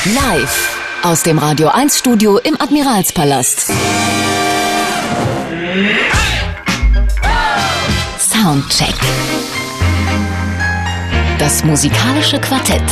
Live aus dem Radio 1 Studio im Admiralspalast. Soundcheck. Das musikalische Quartett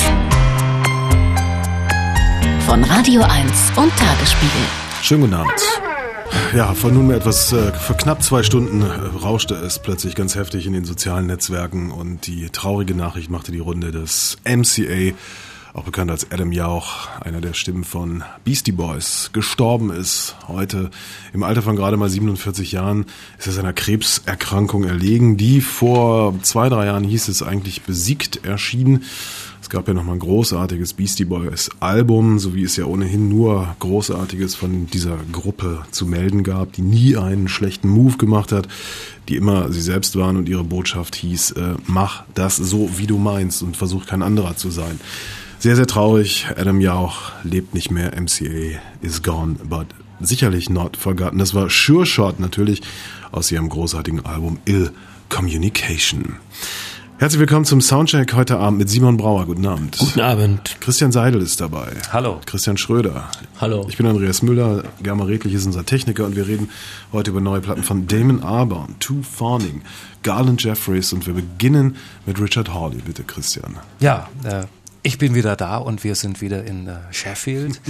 von Radio 1 und Tagesspiegel. Schönen guten Abend. Ja, vor nunmehr etwas, vor knapp 2 Stunden rauschte es plötzlich ganz heftig in den sozialen Netzwerken und die traurige Nachricht machte die Runde, dass MCA, auch bekannt als Adam Jauch, einer der Stimmen von Beastie Boys, gestorben ist. Heute im Alter von gerade mal 47 Jahren ist er seiner Krebserkrankung erlegen, die vor 2-3 Jahren, hieß es, eigentlich besiegt erschien. Es gab ja nochmal ein großartiges Beastie Boys Album, so wie es ja ohnehin nur Großartiges von dieser Gruppe zu melden gab, die nie einen schlechten Move gemacht hat, die immer sie selbst waren und ihre Botschaft hieß, mach das so, wie du meinst und versuch kein anderer zu sein. Sehr, sehr traurig. Adam Jauch lebt nicht mehr. MCA is gone, but sicherlich not forgotten. Das war Sure Shot natürlich aus ihrem großartigen Album Ill Communication. Herzlich willkommen zum Soundcheck heute Abend mit Simon Brauer. Guten Abend. Guten Abend. Christian Seidel ist dabei. Hallo. Christian Schröder. Hallo. Ich bin Andreas Müller. Germa Redlich ist unser Techniker und wir reden heute über neue Platten von Damon Albarn, Two Fawning, Garland Jeffries und wir beginnen mit Richard Hawley. Bitte, Christian. Ja, ich bin wieder da und wir sind wieder in Sheffield.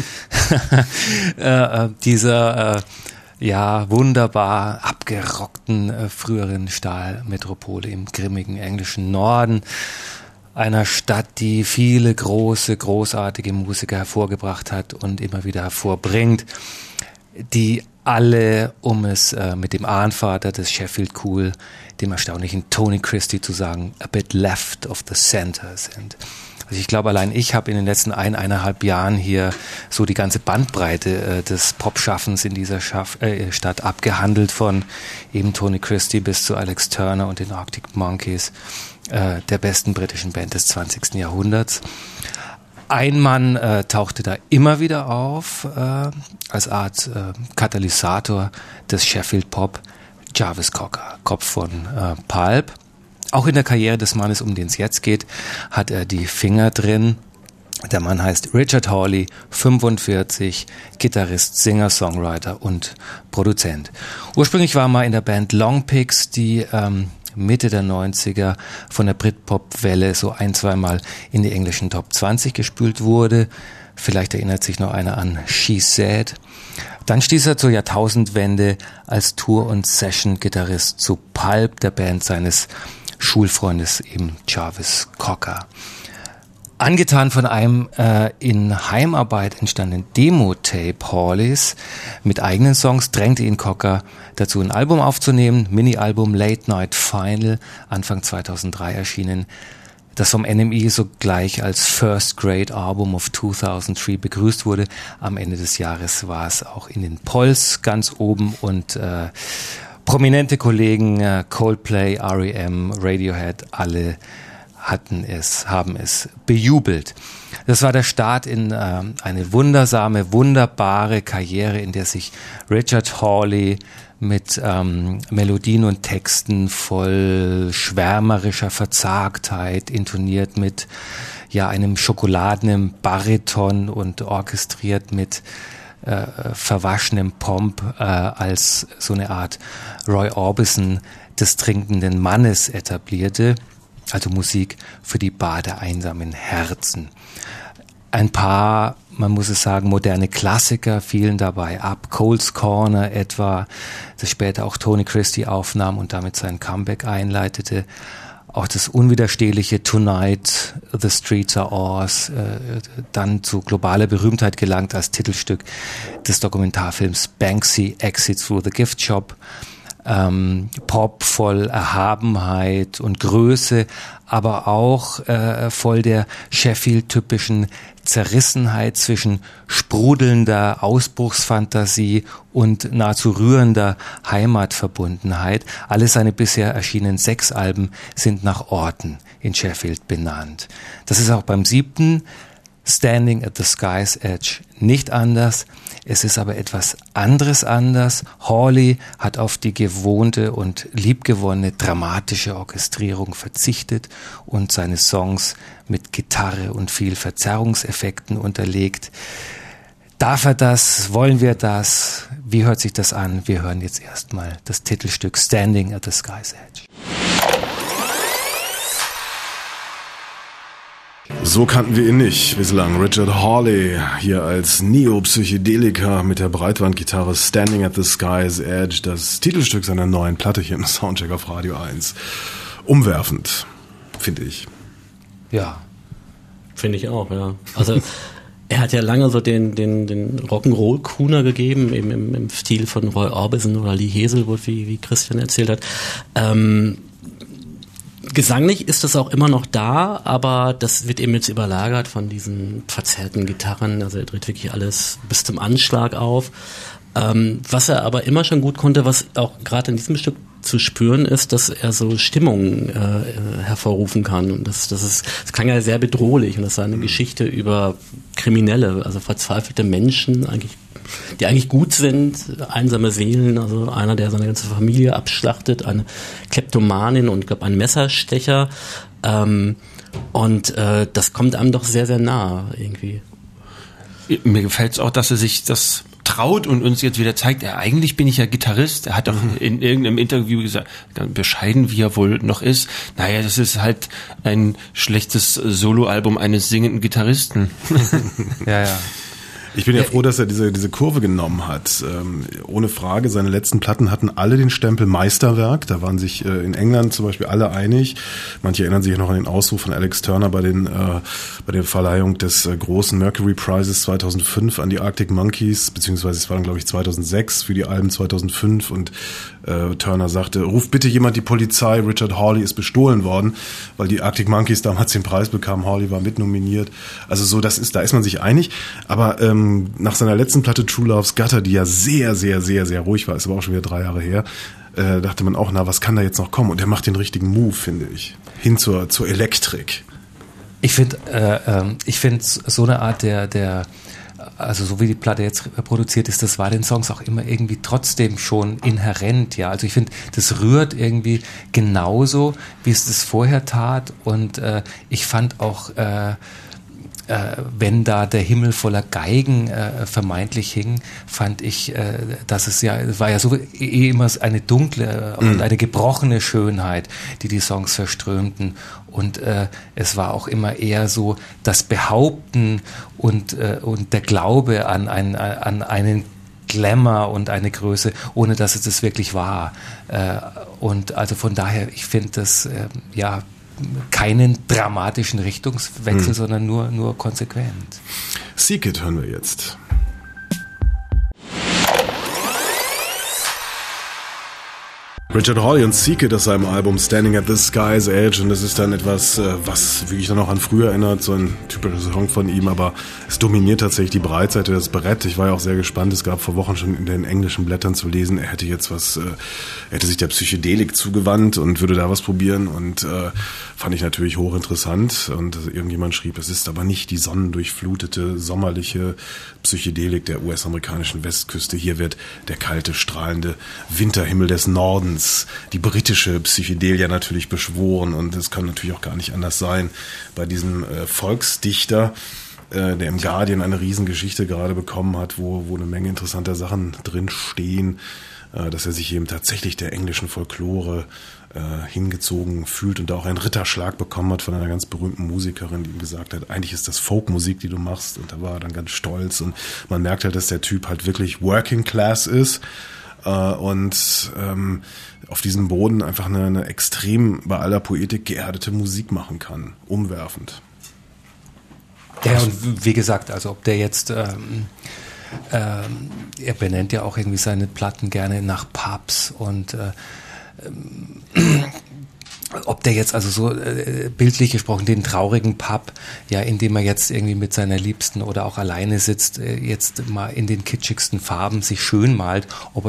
Dieser wunderbar abgerockten früheren Stahlmetropole im grimmigen englischen Norden. Einer Stadt, die viele großartige Musiker hervorgebracht hat und immer wieder hervorbringt, die alle, um es mit dem Ahnvater des Sheffield Cool, dem erstaunlichen Tony Christie zu sagen, a bit left of the center sind. Also ich glaube, allein ich habe in den letzten 1,5 Jahren hier so die ganze Bandbreite des Popschaffens in dieser Stadt abgehandelt, von eben Tony Christie bis zu Alex Turner und den Arctic Monkeys, der besten britischen Band des 20. Jahrhunderts. Ein Mann tauchte da immer wieder auf, als Art Katalysator des Sheffield Pop, Jarvis Cocker, Kopf von Pulp. Auch in der Karriere des Mannes, um den es jetzt geht, hat er die Finger drin. Der Mann heißt Richard Hawley, 45, Gitarrist, Singer, Songwriter und Produzent. Ursprünglich war er mal in der Band Long Pigs, die Mitte der 90er von der Britpop-Welle so 1-2 Mal in die englischen Top 20 gespült wurde. Vielleicht erinnert sich noch einer an She Said. Dann stieß er zur Jahrtausendwende als Tour- und Session-Gitarrist zu Pulp, der Band seines Schulfreundes eben Jarvis Cocker. Angetan von einem in Heimarbeit entstandenen Demo-Tape Hawleys mit eigenen Songs drängte ihn Cocker dazu, ein Album aufzunehmen, Mini-Album Late Night Final, Anfang 2003 erschienen, das vom NME sogleich als First Grade Album of 2003 begrüßt wurde. Am Ende des Jahres war es auch in den Polls ganz oben und prominente Kollegen, Coldplay, R.E.M., Radiohead, alle haben es bejubelt. Das war der Start in eine wunderbare Karriere, in der sich Richard Hawley mit Melodien und Texten voll schwärmerischer Verzagtheit, intoniert mit einem schokoladenem Bariton und orchestriert mit verwaschenem Pomp als so eine Art Roy Orbison des trinkenden Mannes etablierte, also Musik für die Bar der einsamen Herzen. Ein paar, man muss es sagen, moderne Klassiker fielen dabei ab. Cole's Corner etwa, das später auch Tony Christie aufnahm und damit sein Comeback einleitete. Auch das unwiderstehliche Tonight, The Streets Are Ours, dann zu globaler Berühmtheit gelangt als Titelstück des Dokumentarfilms Banksy Exits Through the Gift Shop. Pop voll Erhabenheit und Größe, aber auch voll der Sheffield-typischen Zerrissenheit zwischen sprudelnder Ausbruchsfantasie und nahezu rührender Heimatverbundenheit. Alle seine bisher erschienenen 6 Alben sind nach Orten in Sheffield benannt. Das ist auch beim 7. Standing at the Sky's Edge nicht anders. Es ist aber etwas anderes anders. Hawley hat auf die gewohnte und liebgewonnene dramatische Orchestrierung verzichtet und seine Songs mit Gitarre und viel Verzerrungseffekten unterlegt. Darf er das? Wollen wir das? Wie hört sich das an? Wir hören jetzt erstmal das Titelstück Standing at the Sky's Edge. So kannten wir ihn nicht bislang. Richard Hawley hier als Neo-Psychedelika mit der Breitbandgitarre Standing at the Sky's Edge, das Titelstück seiner neuen Platte hier im Soundcheck auf Radio 1. Umwerfend, finde ich. Ja. Finde ich auch, ja. Also er hat ja lange so den Rock'n'Roll-Crooner gegeben, eben im Stil von Roy Orbison oder Lee Hazelwood, wie Christian erzählt hat. Gesanglich ist das auch immer noch da, aber das wird eben jetzt überlagert von diesen verzerrten Gitarren. Also er dreht wirklich alles bis zum Anschlag auf. Was er aber immer schon gut konnte, was auch gerade in diesem Stück zu spüren ist, dass er so Stimmungen hervorrufen kann. Und das klang ja sehr bedrohlich. Und das war eine Geschichte über Kriminelle, also verzweifelte Menschen, die eigentlich gut sind, einsame Seelen, also einer, der seine ganze Familie abschlachtet, eine Kleptomanin und, glaube, ein Messerstecher. Und das kommt einem doch sehr, sehr nah irgendwie. Mir gefällt es auch, dass er sich das traut und uns jetzt wieder zeigt, eigentlich bin ich ja Gitarrist. Er hat doch in irgendeinem Interview gesagt, bescheiden wie er wohl noch ist, naja, das ist halt ein schlechtes Soloalbum eines singenden Gitarristen. Ja, ja. Ich bin ja froh, dass er diese Kurve genommen hat. Ohne Frage, seine letzten Platten hatten alle den Stempel Meisterwerk. Da waren sich in England zum Beispiel alle einig. Manche erinnern sich noch an den Ausruf von Alex Turner bei der Verleihung des großen Mercury Prizes 2005 an die Arctic Monkeys, beziehungsweise es war dann, glaube ich, 2006 für die Alben 2005 und Turner sagte, ruft bitte jemand die Polizei, Richard Hawley ist bestohlen worden, weil die Arctic Monkeys damals den Preis bekamen, Hawley war mitnominiert. Also so, da ist man sich einig, aber nach seiner letzten Platte True Love's Gutter, die ja sehr, sehr, sehr, sehr ruhig war, ist aber auch schon wieder 3 Jahre her, dachte man auch, was kann da jetzt noch kommen? Und er macht den richtigen Move, finde ich, hin zur Elektrik. Ich finde so eine Art also so wie die Platte jetzt produziert ist, das war den Songs auch immer irgendwie trotzdem schon inhärent, ja. Also ich finde, das rührt irgendwie genauso, wie es das vorher tat. Und ich fand auch, wenn da der Himmel voller Geigen vermeintlich hing, fand ich, dass es war ja so immer eine dunkle und eine gebrochene Schönheit, die Songs verströmten. Und es war auch immer eher so das Behaupten und der Glaube an einen Glamour und eine Größe, ohne dass es das wirklich war. Und also von daher, ich finde das, keinen dramatischen Richtungswechsel, sondern nur konsequent. Seek It hören wir jetzt. Richard Hawley und Seek It aus seinem Album Standing at the Sky's Edge, und das ist dann etwas, was wirklich dann auch an früher erinnert, so ein typischer Song von ihm, aber es dominiert tatsächlich die Breitseite, das Brett. Ich war ja auch sehr gespannt, es gab vor Wochen schon in den englischen Blättern zu lesen, er hätte jetzt hätte sich der Psychedelik zugewandt und würde da was probieren, und fand ich natürlich hochinteressant, und irgendjemand schrieb, es ist aber nicht die sonnendurchflutete, sommerliche Psychedelik der US-amerikanischen Westküste, hier wird der kalte, strahlende Winterhimmel des Nordens, die britische Psychedelia natürlich beschworen, und es kann natürlich auch gar nicht anders sein bei diesem Volksdichter, der im Guardian eine Riesengeschichte gerade bekommen hat, wo eine Menge interessanter Sachen drin stehen, dass er sich eben tatsächlich der englischen Folklore hingezogen fühlt und da auch einen Ritterschlag bekommen hat von einer ganz berühmten Musikerin, die ihm gesagt hat, eigentlich ist das Folkmusik, die du machst, und da war er dann ganz stolz, und man merkt halt, dass der Typ halt wirklich Working Class ist, und auf diesem Boden einfach eine extrem bei aller Poetik geerdete Musik machen kann. Umwerfend. Ja, und wie gesagt, also ob der jetzt, er benennt ja auch irgendwie seine Platten gerne nach Pubs, und ob der jetzt also so bildlich gesprochen den traurigen Pub, ja, in dem er jetzt irgendwie mit seiner Liebsten oder auch alleine sitzt, jetzt mal in den kitschigsten Farben sich schön malt, ob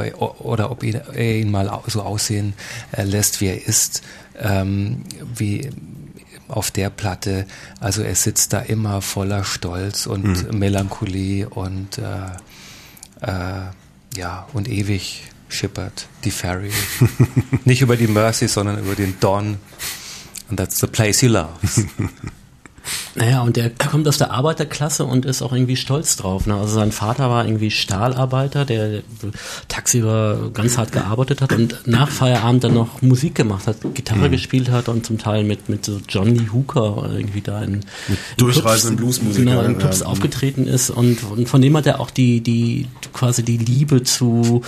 er ihn mal so aussehen lässt, wie er ist, wie auf der Platte, also er sitzt da immer voller Stolz und Melancholie und und ewig schippert die Ferry. Nicht über die Mersey, sondern über den Don. And that's the place he loves. Naja, und er kommt aus der Arbeiterklasse und ist auch irgendwie stolz drauf. Ne? Also sein Vater war irgendwie Stahlarbeiter, der tagsüber ganz hart gearbeitet hat und nach Feierabend dann noch Musik gemacht hat, Gitarre gespielt hat und zum Teil mit so John Lee Hooker irgendwie da in durchreisenden Bluesmusikern. Genau, in Clubs aufgetreten ist und von dem hat er auch die quasi die Liebe zu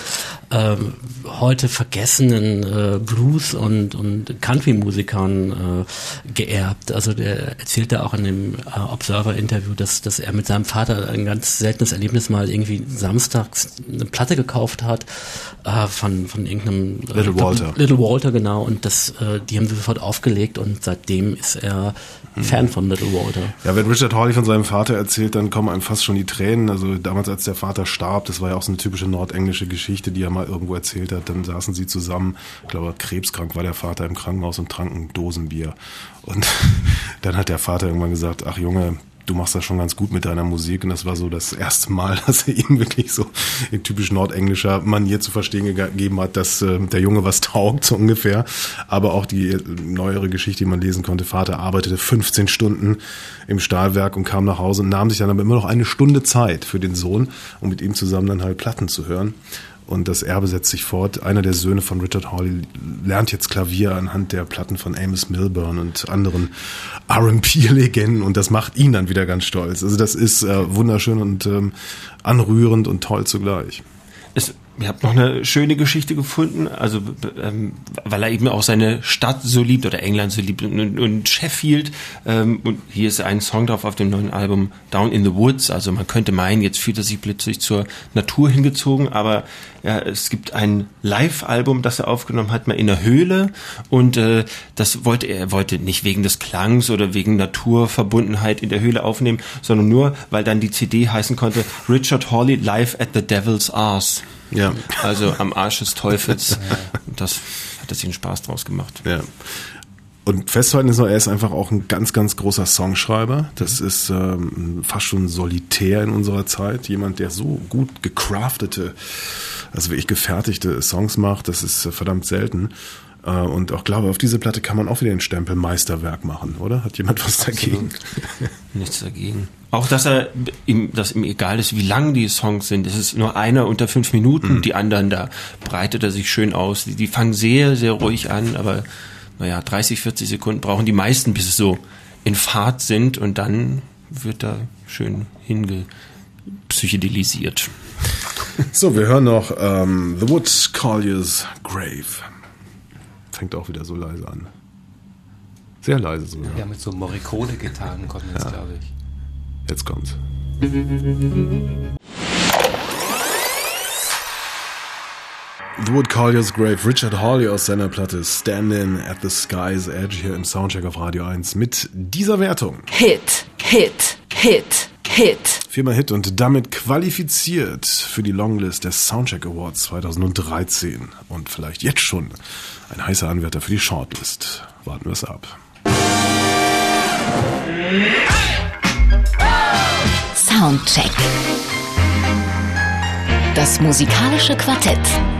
heute vergessenen Blues- und Country-Musikern geerbt. Also der erzählte auch in dem Observer-Interview, dass er mit seinem Vater ein ganz seltenes Erlebnis mal irgendwie samstags eine Platte gekauft hat von irgendeinem Little Walter. Little Walter, genau. Und die haben sie sofort aufgelegt und seitdem ist er Fan von Little Walter. Ja, wenn Richard Hawley von seinem Vater erzählt, dann kommen einem fast schon die Tränen. Also damals, als der Vater starb, das war ja auch so eine typische nordenglische Geschichte, die er mal irgendwo erzählt hat. Dann saßen sie zusammen, ich glaube, krebskrank war der Vater im Krankenhaus und tranken Dosenbier. Und dann hat der Vater irgendwann gesagt, ach Junge, du machst das schon ganz gut mit deiner Musik. Und das war so das erste Mal, dass er ihm wirklich so in typisch nordenglischer Manier zu verstehen gegeben hat, dass der Junge was taugt, so ungefähr. Aber auch die neuere Geschichte, die man lesen konnte, Vater arbeitete 15 Stunden im Stahlwerk und kam nach Hause und nahm sich dann aber immer noch eine Stunde Zeit für den Sohn, um mit ihm zusammen dann halt Platten zu hören. Und das Erbe setzt sich fort. Einer der Söhne von Richard Hawley lernt jetzt Klavier anhand der Platten von Amos Milburn und anderen R&B-Legenden und das macht ihn dann wieder ganz stolz. Also das ist wunderschön und anrührend und toll zugleich. Ich habe noch eine schöne Geschichte gefunden, also weil er eben auch seine Stadt so liebt oder England so liebt und Sheffield und hier ist ein Song drauf auf dem neuen Album Down in the Woods, also man könnte meinen, jetzt fühlt er sich plötzlich zur Natur hingezogen, aber ja, es gibt ein Live-Album, das er aufgenommen hat, mal in der Höhle und das wollte er wollte nicht wegen des Klangs oder wegen Naturverbundenheit in der Höhle aufnehmen, sondern nur, weil dann die CD heißen konnte Richard Hawley Live at the Devil's Arse. Ja. Also am Arsch des Teufels. Und das hat er sich einen Spaß draus gemacht. Ja. Und festzuhalten ist noch, er ist einfach auch ein ganz, ganz großer Songschreiber. Das ist fast schon solitär in unserer Zeit. Jemand, der so gut gecraftete, also wirklich gefertigte Songs macht, das ist verdammt selten. Und auch glaube, auf diese Platte kann man auch wieder den Stempel Meisterwerk machen, oder? Hat jemand was dagegen? Nichts dagegen. Auch, dass ihm egal ist, wie lang die Songs sind. Es ist nur einer unter 5 Minuten, die anderen, da breitet er sich schön aus. Die fangen sehr, sehr ruhig an, aber 30, 40 Sekunden brauchen die meisten, bis es so in Fahrt sind und dann wird da schön hingepsychedelisiert. So, wir hören noch The Wood Collier's Grave. Fängt auch wieder so leise an. Sehr leise sogar. Ja, mit so Morricone-Gitarren kommt jetzt, glaube ich. Jetzt kommt's. The Wood Collier's Grave, Richard Hawley aus seiner Platte Standing at the Sky's Edge hier im Soundcheck auf Radio 1 mit dieser Wertung. Hit, Hit, Hit, Hit. 4-mal Hit und damit qualifiziert für die Longlist des Soundcheck Awards 2013 und vielleicht jetzt schon ein heißer Anwärter für die Shortlist. Warten wir es ab. Soundcheck. Das musikalische Quartett.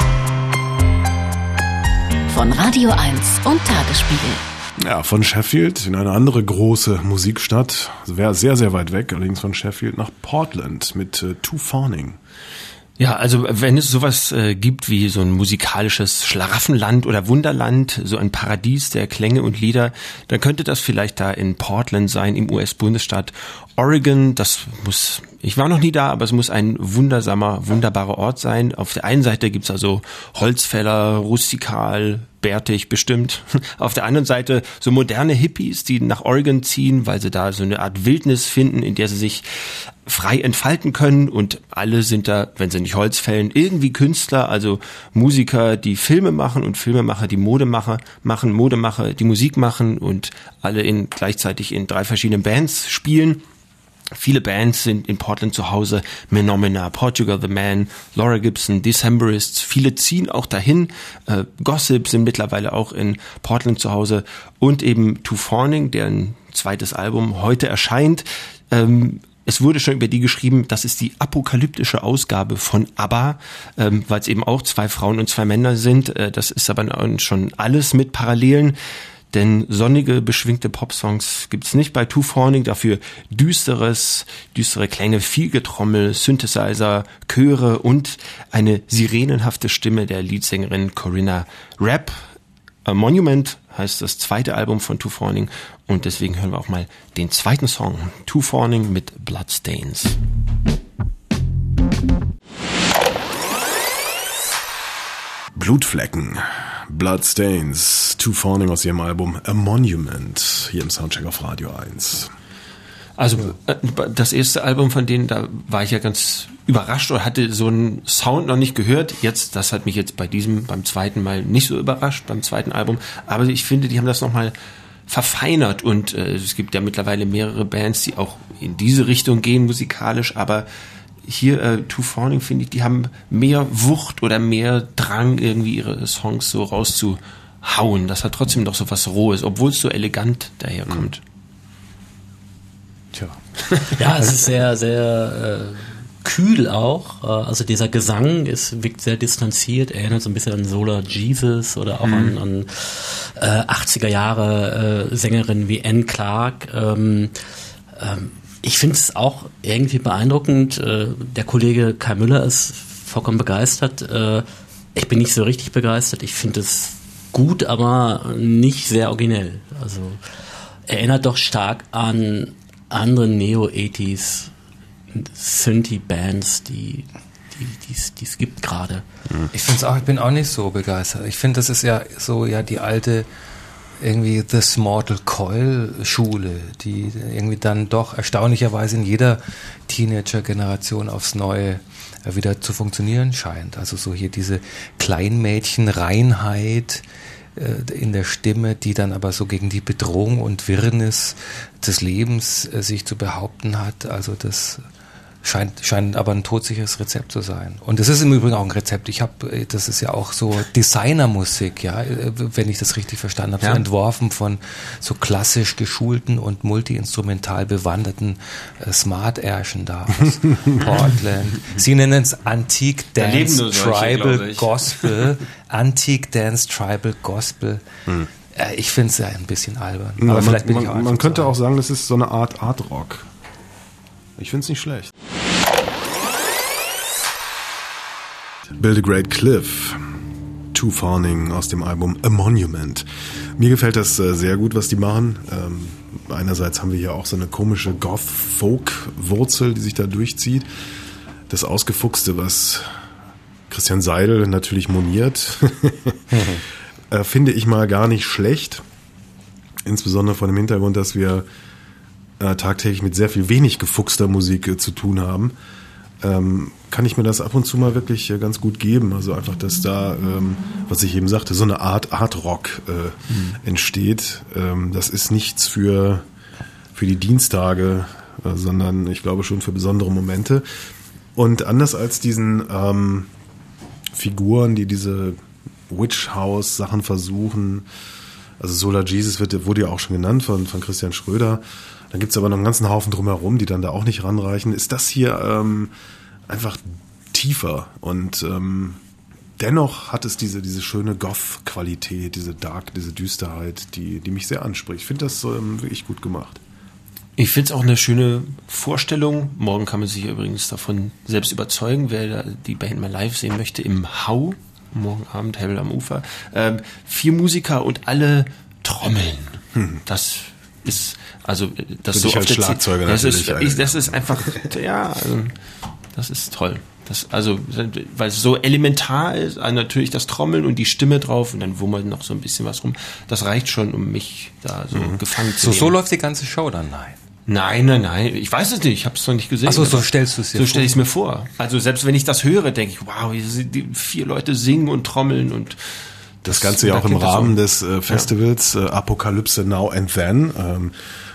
Von Radio 1 und Tagesspiegel. Ja, von Sheffield in eine andere große Musikstadt. Wäre sehr, sehr weit weg, allerdings von Sheffield nach Portland mit Two Fawning. Ja, also wenn es sowas gibt wie so ein musikalisches Schlaraffenland oder Wunderland, so ein Paradies der Klänge und Lieder, dann könnte das vielleicht da in Portland sein, im US-Bundesstaat Oregon. Ich war noch nie da, aber es muss ein wunderbarer Ort sein. Auf der einen Seite gibt's also Holzfäller, rustikal, bärtig bestimmt. Auf der anderen Seite so moderne Hippies, die nach Oregon ziehen, weil sie da so eine Art Wildnis finden, in der sie sich frei entfalten können und alle sind da, wenn sie nicht Holz fällen, irgendwie Künstler, also Musiker, die Filme machen und Filmemacher, die Modemacher, die Musik machen und alle gleichzeitig in 3 verschiedenen Bands spielen. Viele Bands sind in Portland zu Hause, Menomina, Portugal the Man, Laura Gibson, Decemberists, viele ziehen auch dahin, Gossip sind mittlerweile auch in Portland zu Hause und eben Two Fawning, deren zweites Album heute erscheint. Es wurde schon über die geschrieben, das ist die apokalyptische Ausgabe von ABBA, weil es eben auch 2 Frauen und 2 Männer sind. Das ist aber schon alles mit Parallelen. Denn sonnige, beschwingte Popsongs gibt's nicht bei Two Fawning, dafür düstere Klänge, viel Getrommel, Synthesizer, Chöre und eine sirenenhafte Stimme der Leadsängerin Corinna Rapp. A Monument heißt das zweite Album von Two Fawning und deswegen hören wir auch mal den zweiten Song, Two Fawning mit Bloodstains. Blutflecken, Bloodstains, Two Fawning aus ihrem Album A Monument, hier im Soundcheck auf Radio 1. Also das erste Album von denen, da war ich ja ganz überrascht und hatte so einen Sound noch nicht gehört. Das hat mich jetzt beim zweiten Mal nicht so überrascht, beim zweiten Album. Aber ich finde, die haben das nochmal verfeinert und es gibt ja mittlerweile mehrere Bands, die auch in diese Richtung gehen musikalisch, aber hier Two Fawning, finde ich, die haben mehr Wucht oder mehr Drang, irgendwie ihre Songs so rauszuhauen. Das hat trotzdem noch so was Rohes, obwohl es so elegant daherkommt. Tja. Ja, es ist sehr, sehr kühl auch. Also dieser Gesang wirkt sehr distanziert, erinnert so ein bisschen an Solar Jesus oder auch an 80er Jahre Sängerinnen wie Anne Clark. Ich finde es auch irgendwie beeindruckend. Der Kollege Kai Müller ist vollkommen begeistert. Ich bin nicht so richtig begeistert. Ich finde es gut, aber nicht sehr originell. Also erinnert doch stark an andere Neo-80s Synthie-Bands, die es gibt gerade. Ich bin auch nicht so begeistert. Ich finde, das ist ja so die alte irgendwie This Mortal Coil Schule, die irgendwie dann doch erstaunlicherweise in jeder Teenager-Generation aufs Neue wieder zu funktionieren scheint. Also so hier diese Kleinmädchen-Reinheit in der Stimme, die dann aber so gegen die Bedrohung und Wirrnis des Lebens sich zu behaupten hat. Also das scheint aber ein todsicheres Rezept zu sein. Und das ist im Übrigen auch ein Rezept. Das ist ja auch so Designermusik, ja, wenn ich das richtig verstanden habe, so entworfen von so klassisch geschulten und multi-instrumental bewanderten Smart-Ärschen da aus Portland. Sie nennen es Antique Dance Tribal Gospel. Antique Dance Tribal Gospel. Ich finde es ja ein bisschen albern. Ja, aber vielleicht bin ich auch man könnte auch sagen, das ist so eine Art Art-Rock. Ich finde es nicht schlecht. Build a Great Cliff, Two Fawning aus dem Album A Monument. Mir gefällt das sehr gut, was die machen. Einerseits haben wir hier auch so eine komische Goth-Folk-Wurzel, die sich da durchzieht. Das Ausgefuchste, was Christian Seidel natürlich moniert, finde ich mal gar nicht schlecht. Insbesondere vor dem Hintergrund, dass wir tagtäglich mit sehr viel wenig gefuchster Musik zu tun haben, kann ich mir das ab und zu mal wirklich ganz gut geben. Also einfach, dass da, was ich eben sagte, so eine Art Art-Rock entsteht. Das ist nichts für die Dienstage, sondern ich glaube schon für besondere Momente. Und anders als diesen Figuren, die diese Witch-House-Sachen versuchen, also Solar Jesus wurde ja auch schon genannt von Christian Schröder. Dann gibt's aber noch einen ganzen Haufen drumherum, die dann da auch nicht ranreichen. Ist das hier einfach tiefer und dennoch hat es diese schöne Goth-Qualität, diese Düsterheit, die mich sehr anspricht. Ich finde das wirklich gut gemacht. Ich finde es auch eine schöne Vorstellung. Morgen kann man sich übrigens davon selbst überzeugen, wer die Band mal live sehen möchte, im Hau. Morgen Abend, Hell am Ufer. 4 Musiker und alle trommeln. Das ist, also, das so auf der Schlagzeuger das ist einfach, das ist toll. Weil es so elementar ist, natürlich das Trommeln und die Stimme drauf und dann wummert noch so ein bisschen was rum. Das reicht schon, um mich da so gefangen zu nehmen. So läuft die ganze Show dann? Nein. Nein. Ich weiß es nicht. Ich habe es noch nicht gesehen. Achso, so stellst du es dir vor. So stelle ich es mir vor. Also selbst wenn ich das höre, denke ich, wow, die 4 Leute singen und trommeln und das Ganze ja auch im Rahmen des Festivals Apocalypse Now and Then.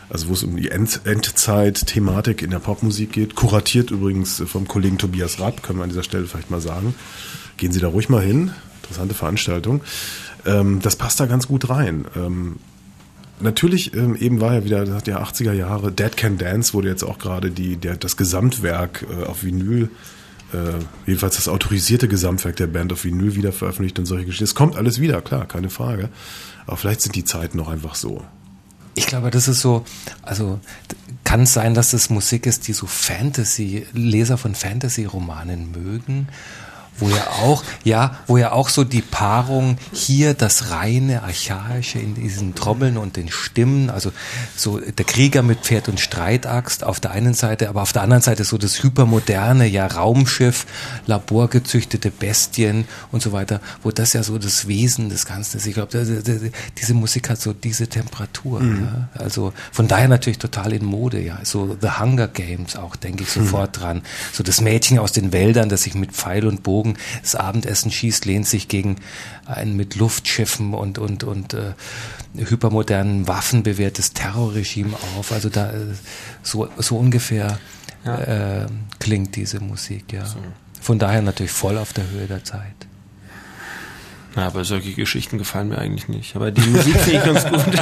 also wo es um die Endzeit-Thematik in der Popmusik geht. Kuratiert übrigens vom Kollegen Tobias Rapp, können wir an dieser Stelle vielleicht mal sagen. Gehen Sie da ruhig mal hin. Interessante Veranstaltung. Das passt da ganz gut rein. Natürlich, eben war ja wieder der 80er Jahre, Dead Can Dance wurde jetzt auch gerade das Gesamtwerk auf Vinyl, jedenfalls das autorisierte Gesamtwerk der Band auf Vinyl wieder veröffentlicht und solche Geschichten. Es kommt alles wieder, klar, keine Frage. Aber vielleicht sind die Zeiten noch einfach so. Ich glaube, das ist so, also kann es sein, dass das Musik ist, die so Leser von Fantasy-Romanen mögen, wo ja auch so die Paarung hier das reine Archaische in diesen Trommeln und den Stimmen, also so der Krieger mit Pferd und Streitaxt auf der einen Seite, aber auf der anderen Seite so das hypermoderne, ja Raumschiff, laborgezüchtete Bestien und so weiter, wo das ja so das Wesen des Ganzen ist. Ich glaube, diese Musik hat so diese Temperatur. Ja? Also von daher natürlich total in Mode, ja. So The Hunger Games auch, denke ich sofort dran. So das Mädchen aus den Wäldern, das sich mit Pfeil und Bogen das Abendessen schießt, lehnt sich gegen ein mit Luftschiffen und hypermodernen Waffen bewehrtes Terrorregime auf. Also da so ungefähr klingt diese Musik, ja. So. Von daher natürlich voll auf der Höhe der Zeit. Ja, aber solche Geschichten gefallen mir eigentlich nicht. Aber die Musik finde ich ganz gut.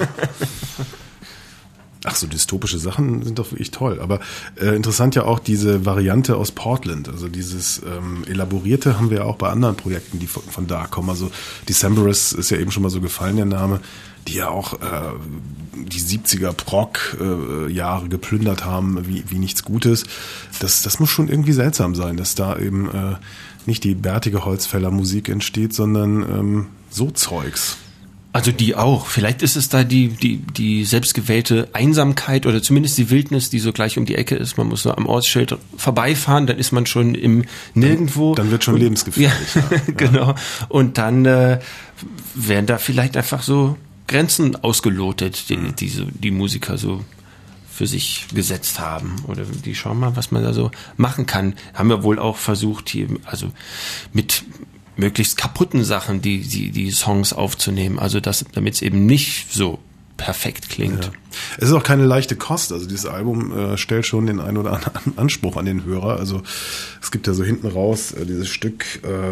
Ach, so dystopische Sachen sind doch wirklich toll. Aber interessant ja auch diese Variante aus Portland. Also dieses Elaborierte haben wir ja auch bei anderen Projekten, die von da kommen. Also Decemberus ist ja eben schon mal so gefallen, der Name, die ja auch die 70er Prog-Jahre geplündert haben, wie nichts Gutes. Das muss schon irgendwie seltsam sein, dass da eben nicht die bärtige Holzfäller Musik entsteht, sondern so Zeugs. Also die auch. Vielleicht ist es da die selbstgewählte Einsamkeit oder zumindest die Wildnis, die so gleich um die Ecke ist. Man muss nur am Ortsschild vorbeifahren, dann ist man schon im Nirgendwo. Dann wird schon lebensgefährlich. Ja, genau. Und dann werden da vielleicht einfach so Grenzen ausgelotet, die Musiker so für sich gesetzt haben. Oder die schauen mal, was man da so machen kann. Haben wir wohl auch versucht, hier, also mit möglichst kaputten Sachen die Songs aufzunehmen, also damit es eben nicht so perfekt klingt. Ja. Es ist auch keine leichte Kost, also dieses Album stellt schon den einen oder anderen Anspruch an den Hörer, also es gibt ja so hinten raus dieses Stück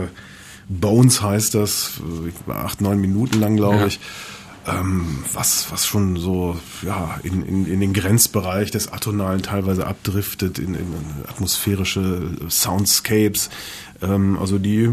Bones heißt das, 8-9 Minuten lang, glaube ich, was schon so in den Grenzbereich des Atonalen teilweise abdriftet, in atmosphärische Soundscapes, also die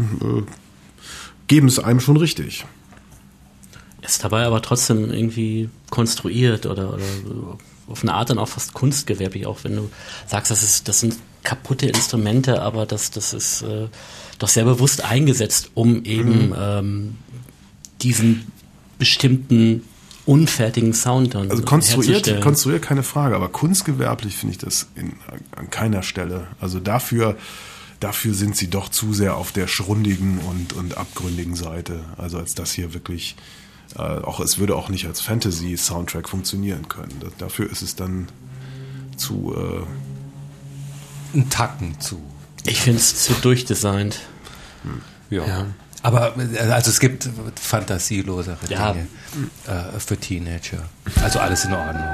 geben es einem schon richtig. Ist dabei aber trotzdem irgendwie konstruiert oder auf eine Art dann auch fast kunstgewerblich, auch wenn du sagst, das sind kaputte Instrumente, aber das ist doch sehr bewusst eingesetzt, um eben diesen bestimmten unfertigen Sound dann also konstruiert keine Frage, aber kunstgewerblich finde ich das an keiner Stelle. Also dafür sind sie doch zu sehr auf der schrundigen und abgründigen Seite. Also als das hier wirklich, es würde auch nicht als Fantasy-Soundtrack funktionieren können. Dafür ist es dann zu... Ein Tacken zu. Ich finde es zu durchdesignt. Ja. Aber also es gibt fantasielosere Dinge für Teenager. Also alles in Ordnung.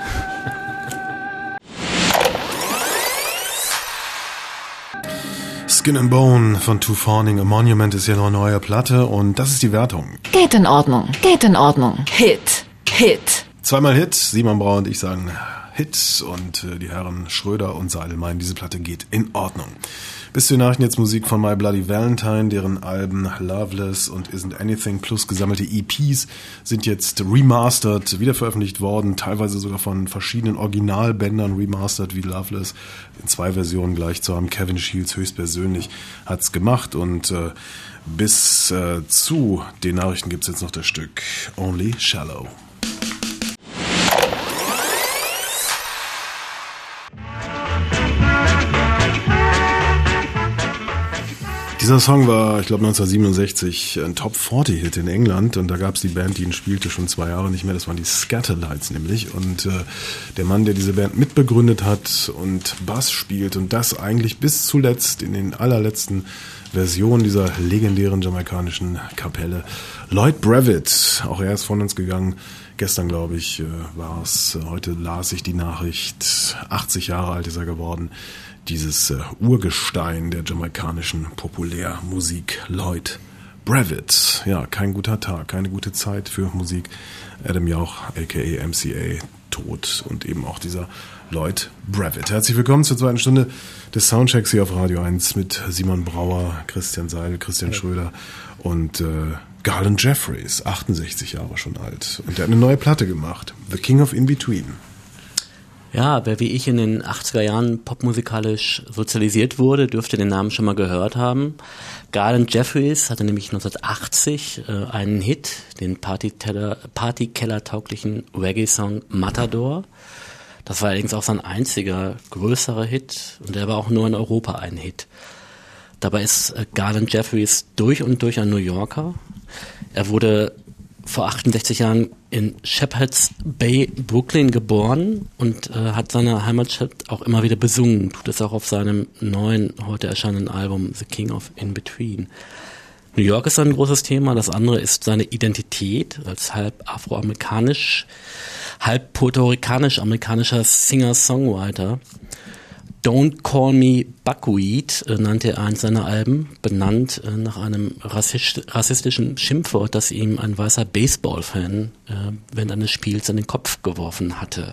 Skin and Bone von Two Fawning, A Monument ist ja noch eine neue Platte und das ist die Wertung. Geht in Ordnung, geht in Ordnung. Hit. Zweimal Hit, Simon Brauer und ich sagen Hit und die Herren Schröder und Seidel meinen, diese Platte geht in Ordnung. Bis zu den Nachrichten jetzt Musik von My Bloody Valentine, deren Alben Loveless und Isn't Anything plus gesammelte EPs sind jetzt remastered, wiederveröffentlicht worden, teilweise sogar von verschiedenen Originalbändern remastered wie Loveless, in 2 Versionen gleich zu haben. Kevin Shields höchstpersönlich hat's gemacht und bis zu den Nachrichten gibt's jetzt noch das Stück Only Shallow. Dieser Song war, ich glaube 1967, ein Top-40-Hit in England und da gab es die Band, die ihn spielte, schon 2 Jahre nicht mehr, das waren die Scatterlights nämlich und der Mann, der diese Band mitbegründet hat und Bass spielt und das eigentlich bis zuletzt in den allerletzten Versionen dieser legendären jamaikanischen Kapelle, Lloyd Brevitt, auch er ist von uns gegangen, Gestern, glaube ich, war es, heute las ich die Nachricht, 80 Jahre alt ist er geworden, dieses Urgestein der jamaikanischen Populärmusik, Lloyd Bravitt. Ja, kein guter Tag, keine gute Zeit für Musik. Adam Jauch, a.k.a. MCA, tot und eben auch dieser Lloyd Bravitt. Herzlich willkommen zur zweiten Stunde des Soundchecks hier auf Radio 1 mit Simon Brauer, Christian Seil, Christian Schröder und Garland Jeffries, 68 Jahre schon alt. Und der hat eine neue Platte gemacht, The King of In-Between. Ja, wer wie ich in den 80er Jahren popmusikalisch sozialisiert wurde, dürfte den Namen schon mal gehört haben. Garland Jeffries hatte nämlich 1980 einen Hit, den Partykeller-tauglichen Reggae-Song Matador. Das war allerdings auch sein einziger größerer Hit und der war auch nur in Europa ein Hit. Dabei ist Garland Jeffries durch und durch ein New Yorker. Er wurde vor 68 Jahren in Shepherd's Bay, Brooklyn geboren und hat seine Heimatstadt auch immer wieder besungen. Tut es auch auf seinem neuen, heute erscheinenden Album The King of In-Between. New York ist ein großes Thema. Das andere ist seine Identität als halb afroamerikanisch, halb puerto-ricanisch-amerikanischer Singer-Songwriter. Don't Call Me Buckwheat nannte er eins seiner Alben, benannt nach einem rassistischen Schimpfwort, das ihm ein weißer Baseball-Fan während eines Spiels an den Kopf geworfen hatte.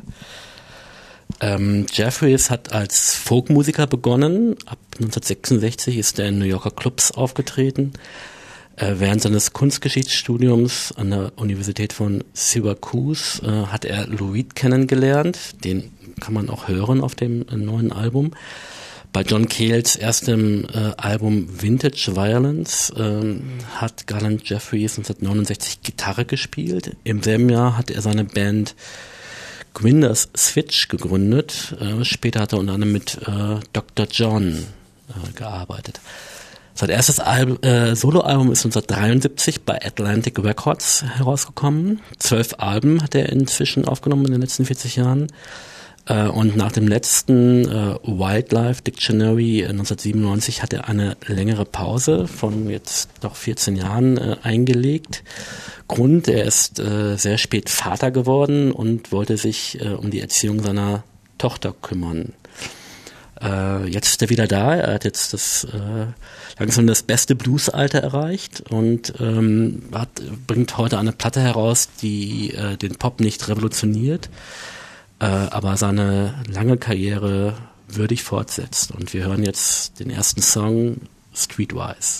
Jeffries hat als Folkmusiker begonnen. Ab 1966 ist er in New Yorker Clubs aufgetreten. Während seines Kunstgeschichtsstudiums an der Universität von Syracuse hat er Lou Reed kennengelernt. Den kann man auch hören auf dem neuen Album. Bei John Cales erstem Album Vintage Violence hat Garland Jeffries 1969 Gitarre gespielt. Im selben Jahr hat er seine Band Gwinders Switch gegründet. Später hat er unter anderem mit Dr. John gearbeitet. Sein erstes Soloalbum ist 1973 bei Atlantic Records herausgekommen. 12 Alben hat er inzwischen aufgenommen in den letzten 40 Jahren. Und nach dem letzten Wildlife Dictionary 1997 hat er eine längere Pause von jetzt doch 14 Jahren eingelegt. Grund, er ist sehr spät Vater geworden und wollte sich um die Erziehung seiner Tochter kümmern. Jetzt ist er wieder da, er hat jetzt langsam das beste Bluesalter erreicht und bringt heute eine Platte heraus, die den Pop nicht revolutioniert, aber seine lange Karriere würdig fortsetzt. Und wir hören jetzt den ersten Song, Streetwise.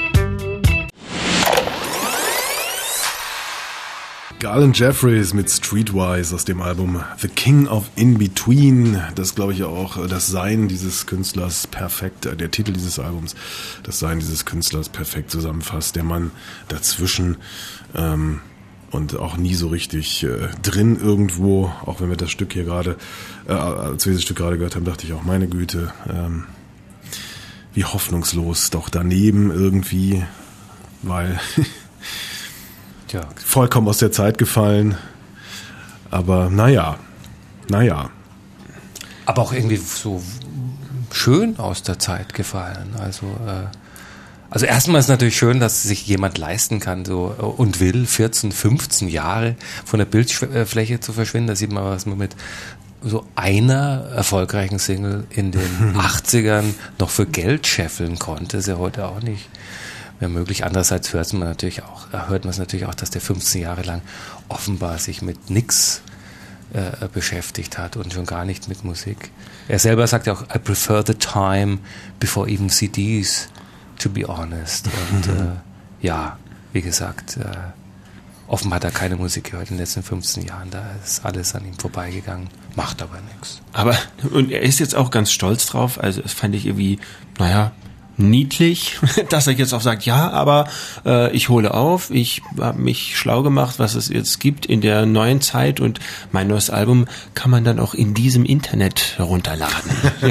Garland Jeffries mit Streetwise aus dem Album The King of In-Between. Das glaube ich auch, das Sein dieses Künstlers perfekt, der Titel dieses Albums, das Sein dieses Künstlers perfekt zusammenfasst. Der Mann dazwischen und auch nie so richtig drin irgendwo, auch wenn wir das Stück hier gerade, als wir dieses Stück gerade gehört haben, dachte ich auch, meine Güte, wie hoffnungslos doch daneben irgendwie, weil vollkommen aus der Zeit gefallen, aber naja. Aber auch irgendwie so schön aus der Zeit gefallen, also erstmal ist natürlich schön, dass sich jemand leisten kann so und will, 14, 15 Jahre von der Bildfläche zu verschwinden. Da sieht man, was man mit so einer erfolgreichen Single in den 80ern noch für Geld scheffeln konnte. Ist ja heute auch nicht mehr möglich. Andererseits hört man es natürlich auch, dass der 15 Jahre lang offenbar sich mit nix beschäftigt hat und schon gar nicht mit Musik. Er selber sagt ja auch, I prefer the time before even CDs, to be honest. Und wie gesagt, offenbar hat er keine Musik gehört in den letzten 15 Jahren. Da ist alles an ihm vorbeigegangen, macht aber nichts. Und er ist jetzt auch ganz stolz drauf. Also das fand ich irgendwie, niedlich, dass er jetzt auch sagt, ja, aber ich hole auf, ich habe mich schlau gemacht, was es jetzt gibt in der neuen Zeit und mein neues Album kann man dann auch in diesem Internet herunterladen.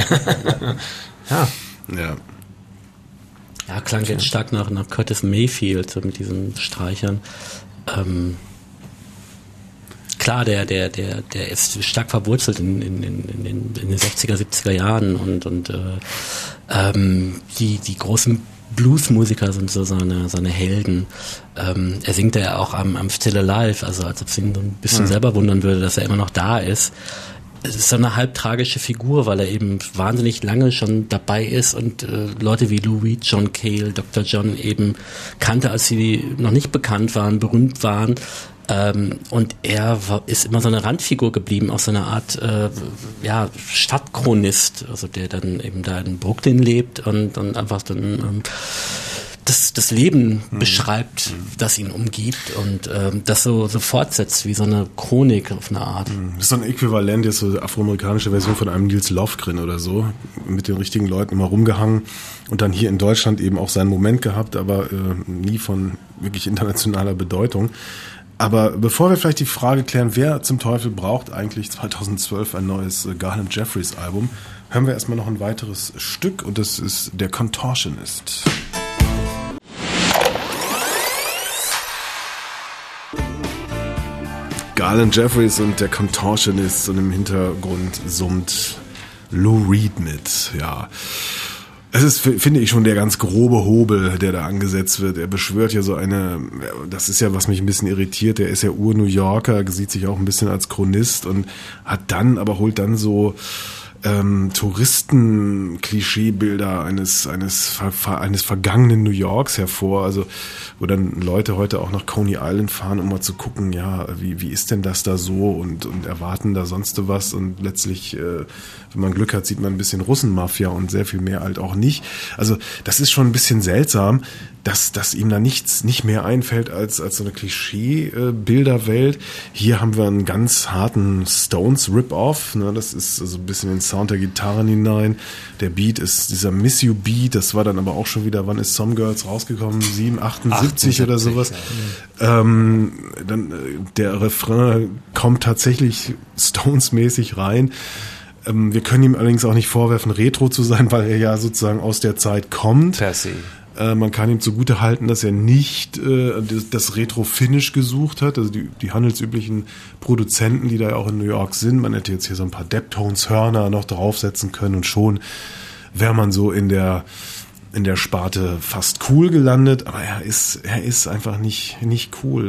Ja, klang jetzt stark nach Curtis Mayfield, so mit diesen Streichern. Klar, der ist stark verwurzelt in den 60er, 70er Jahren und die großen Bluesmusiker sind so seine Helden. Er singt ja auch am Still Alive, also als ob es ihn so ein bisschen selber wundern würde, dass er immer noch da ist. Es ist so eine halb tragische Figur, weil er eben wahnsinnig lange schon dabei ist und Leute wie Lou Reed, John Cale, Dr. John eben kannte, als sie noch nicht bekannt waren, berühmt waren. Und er ist immer so eine Randfigur geblieben, auch so eine Art Stadtchronist, also der dann eben da in Brooklyn lebt und einfach dann das Leben beschreibt, das ihn umgibt und das so fortsetzt wie so eine Chronik auf eine Art. Das ist so ein Äquivalent, jetzt so eine afroamerikanische Version von einem Nils Lofgren oder so, mit den richtigen Leuten immer rumgehangen und dann hier in Deutschland eben auch seinen Moment gehabt, aber nie von wirklich internationaler Bedeutung. Aber bevor wir vielleicht die Frage klären, wer zum Teufel braucht eigentlich 2012 ein neues Garland Jeffries Album, hören wir erstmal noch ein weiteres Stück und das ist der Contortionist. Garland Jeffries und der Contortionist und im Hintergrund summt Lou Reed mit, ja. Es ist, finde ich, schon der ganz grobe Hobel, der da angesetzt wird. Er beschwört ja so das ist ja, was mich ein bisschen irritiert, er ist ja Ur-New Yorker, sieht sich auch ein bisschen als Chronist und holt dann so Touristen-Klischeebilder eines vergangenen New Yorks hervor, also wo dann Leute heute auch nach Coney Island fahren, um mal zu gucken, ja, wie ist denn das da so und erwarten da sonst was und letztlich, wenn man Glück hat, sieht man ein bisschen Russenmafia und sehr viel mehr halt auch nicht. Also das ist schon ein bisschen seltsam, dass ihm da nicht mehr einfällt als so eine Klischee-Bilderwelt. Hier haben wir einen ganz harten Stones-Rip-Off, ne? Das ist so ein bisschen den Sound der Gitarren hinein. Der Beat ist dieser Miss You Beat, das war dann aber auch schon wieder, wann ist Some Girls rausgekommen? 78 oder sowas. Ja. Dann der Refrain kommt tatsächlich Stones-mäßig rein. Wir können ihm allerdings auch nicht vorwerfen, Retro zu sein, weil er ja sozusagen aus der Zeit kommt. Per se. Man kann ihm zugute halten, dass er nicht das Retro-Finish gesucht hat, also die handelsüblichen Produzenten, die da ja auch in New York sind. Man hätte jetzt hier so ein paar Deptones-Hörner noch draufsetzen können und schon wäre man so in der Sparte fast cool gelandet, aber er ist einfach nicht cool.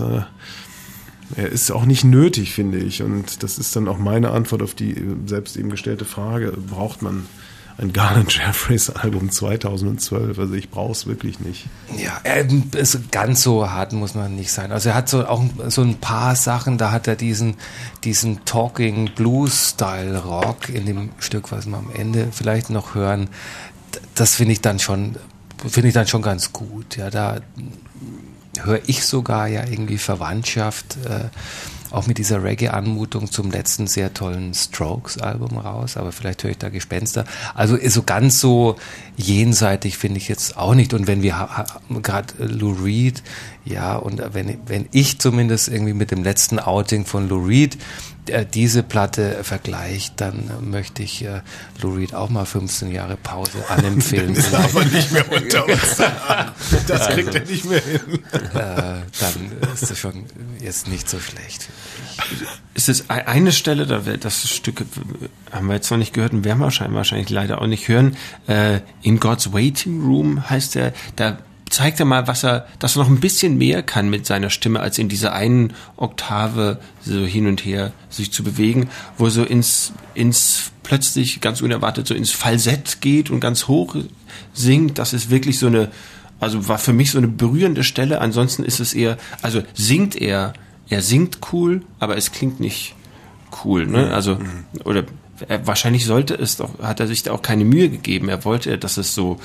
Er ist auch nicht nötig, finde ich. Und das ist dann auch meine Antwort auf die selbst eben gestellte Frage. Braucht man ein Garland Jeffries Album 2012? Also ich brauche es wirklich nicht. Ja, ganz so hart muss man nicht sein. Also er hat auch so ein paar Sachen, da hat er diesen Talking Blues Style Rock in dem Stück, was wir am Ende vielleicht noch hören. Das finde ich dann schon ganz gut. Ja, da höre ich sogar ja irgendwie Verwandtschaft auch mit dieser Reggae-Anmutung zum letzten sehr tollen Strokes-Album raus, aber vielleicht höre ich da Gespenster. Also so ganz so jenseitig finde ich jetzt auch nicht. Und wenn wir gerade Lou Reed, ja, und wenn ich zumindest irgendwie mit dem letzten Outing von Lou Reed diese Platte vergleicht, dann möchte ich Lou Reed auch mal 15 Jahre Pause anempfehlen. Das ist aber nicht mehr unter uns. Das kriegt er nicht mehr hin. Dann ist das schon jetzt nicht so schlecht. Ist es eine Stelle, das Stück haben wir jetzt noch nicht gehört und werden wir wahrscheinlich leider auch nicht hören. In God's Waiting Room heißt er, da zeigt er mal, dass er noch ein bisschen mehr kann mit seiner Stimme, als in dieser einen Oktave so hin und her sich zu bewegen, wo so ins plötzlich ganz unerwartet so ins Falsett geht und ganz hoch singt. Das ist wirklich war für mich so eine berührende Stelle. Ansonsten ist es eher, also singt er singt cool, aber es klingt nicht cool, ne? Also, oder wahrscheinlich hat er sich da auch keine Mühe gegeben. Er wollte, dass es so,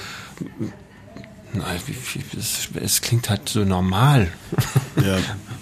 es klingt halt so normal. Ja.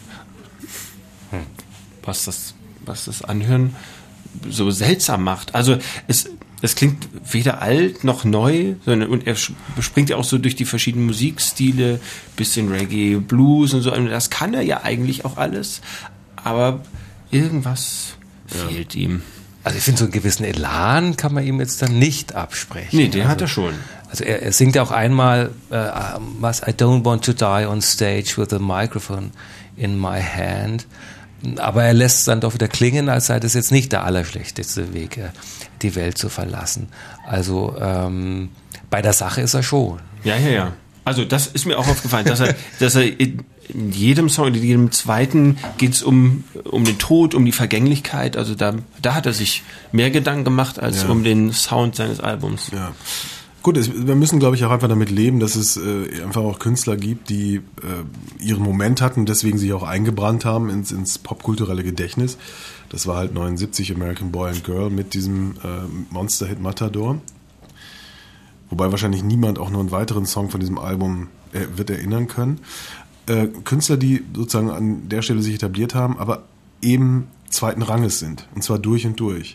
Was das Anhören so seltsam macht. Also es klingt weder alt noch neu, und er springt ja auch so durch die verschiedenen Musikstile, bisschen Reggae, Blues und so. Und das kann er ja eigentlich auch alles, aber irgendwas fehlt ihm. Also ich finde, so einen gewissen Elan kann man ihm jetzt dann nicht absprechen. Nee, den hat er schon. Also er singt ja auch einmal I don't want to die on stage with a microphone in my hand. Aber er lässt es dann doch wieder klingen, als sei das jetzt nicht der allerschlechteste Weg, die Welt zu verlassen. Also bei der Sache ist er schon. Ja. Also das ist mir auch aufgefallen, dass er in jedem Song, in jedem zweiten geht es um den Tod, um die Vergänglichkeit. Also da hat er sich mehr Gedanken gemacht als um den Sound seines Albums. Ja. Gut, wir müssen, glaube ich, auch einfach damit leben, dass es einfach auch Künstler gibt, die ihren Moment hatten und deswegen sich auch eingebrannt haben ins popkulturelle Gedächtnis. Das war halt 79 American Boy and Girl mit diesem Monster-Hit Matador. Wobei wahrscheinlich niemand auch nur einen weiteren Song von diesem Album wird erinnern können. Künstler, die sozusagen an der Stelle sich etabliert haben, aber eben zweiten Ranges sind. Und zwar durch und durch.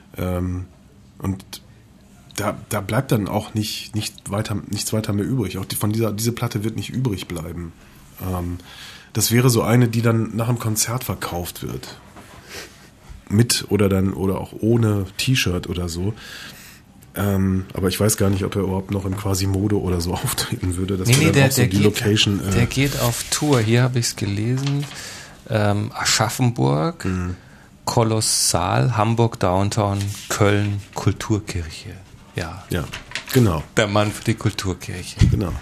Und da bleibt dann auch nichts weiter mehr übrig. Auch diese Platte wird nicht übrig bleiben. Das wäre so eine, die dann nach dem Konzert verkauft wird. Mit oder auch ohne T-Shirt oder so. Aber ich weiß gar nicht, ob er überhaupt noch im Quasimodo oder so auftreten würde. Das der geht auf Tour. Hier habe ich es gelesen. Aschaffenburg, Kolossal, Hamburg Downtown, Köln, Kulturkirche. Ja, genau. Der Mann für die Kulturkirche. Genau.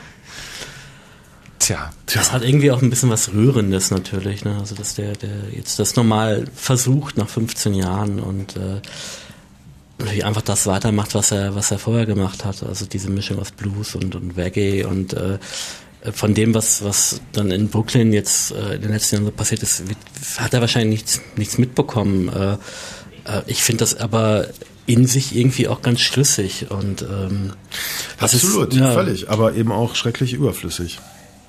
Tja. Das hat irgendwie auch ein bisschen was Rührendes natürlich. Ne? Also dass der jetzt das normal versucht nach 15 Jahren und natürlich einfach das weitermacht, was er vorher gemacht hat. Also diese Mischung aus Blues und Reggae und von dem, was dann in Brooklyn jetzt in den letzten Jahren so passiert ist, hat er wahrscheinlich nichts mitbekommen. Ich finde das aber in sich irgendwie auch ganz schlüssig und absolut, völlig, aber eben auch schrecklich überflüssig.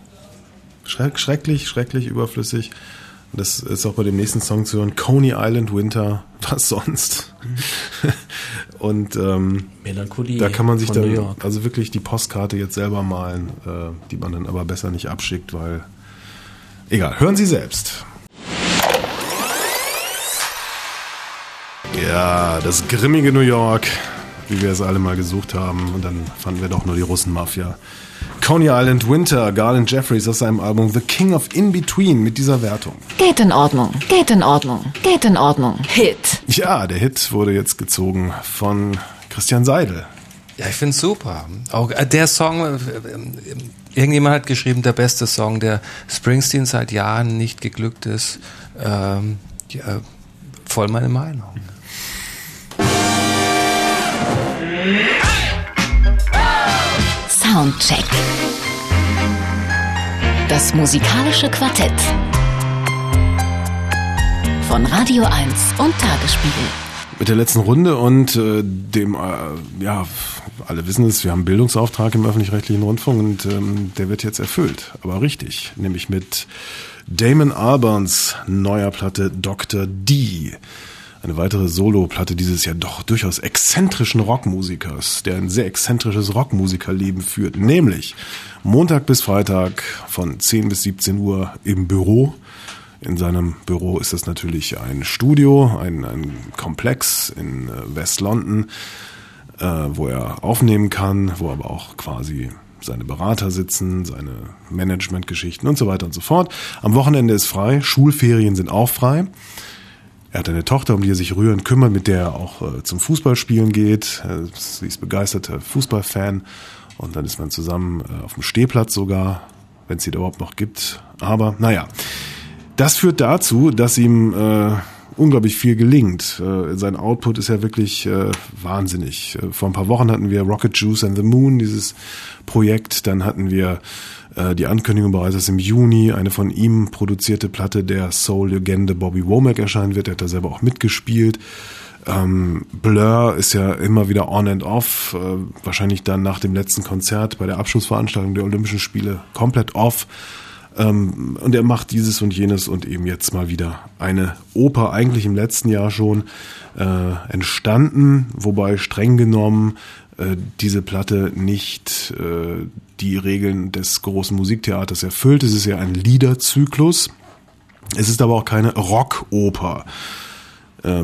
Schrecklich überflüssig. Das ist auch bei dem nächsten Song zu hören. Coney Island Winter, was sonst? Und Melancholie, da kann man sich dann also wirklich die Postkarte jetzt selber malen, die man dann aber besser nicht abschickt, weil egal, hören Sie selbst. Ja, das grimmige New York, wie wir es alle mal gesucht haben, und dann fanden wir doch nur die Russenmafia. Coney Island Winter, Garland Jeffries aus seinem Album The King of In-Between mit dieser Wertung. Geht in Ordnung. Hit. Ja, der Hit wurde jetzt gezogen von Christian Seidel. Ja, ich finde es super. Auch der Song, irgendjemand hat geschrieben, der beste Song, der Springsteen seit Jahren nicht geglückt ist. Voll meine Meinung. Soundcheck. Das musikalische Quartett von Radio 1 und Tagesspiegel. Mit der letzten Runde und dem, alle wissen es, wir haben einen Bildungsauftrag im öffentlich-rechtlichen Rundfunk und der wird jetzt erfüllt, aber richtig, nämlich mit Damon Albarns neuer Platte Dr. D. Eine weitere Solo-Platte dieses ja doch durchaus exzentrischen Rockmusikers, der ein sehr exzentrisches Rockmusikerleben führt, nämlich Montag bis Freitag von 10 bis 17 Uhr im Büro. In seinem Büro ist das natürlich ein Studio, ein Komplex in West London, wo er aufnehmen kann, wo aber auch quasi seine Berater sitzen, seine Managementgeschichten und so weiter und so fort. Am Wochenende ist frei, Schulferien sind auch frei. Er hat eine Tochter, um die er sich rührend kümmert, mit der er auch zum Fußballspielen geht. Sie ist begeisterter Fußballfan und dann ist man zusammen auf dem Stehplatz sogar, wenn es sie da überhaupt noch gibt. Aber naja, das führt dazu, dass ihm unglaublich viel gelingt. Sein Output ist ja wirklich wahnsinnig. Vor ein paar Wochen hatten wir Rocket Juice and the Moon, dieses Projekt. Dann hatten wir die Ankündigung bereits, dass im Juni eine von ihm produzierte Platte der Soul-Legende Bobby Womack erscheinen wird. Er hat da selber auch mitgespielt. Blur ist ja immer wieder on and off. Wahrscheinlich dann nach dem letzten Konzert bei der Abschlussveranstaltung der Olympischen Spiele komplett off. Und er macht dieses und jenes und eben jetzt mal wieder eine Oper, eigentlich im letzten Jahr schon entstanden, wobei streng genommen diese Platte nicht die Regeln des großen Musiktheaters erfüllt. Es ist ja ein Liederzyklus. Es ist aber auch keine Rockoper.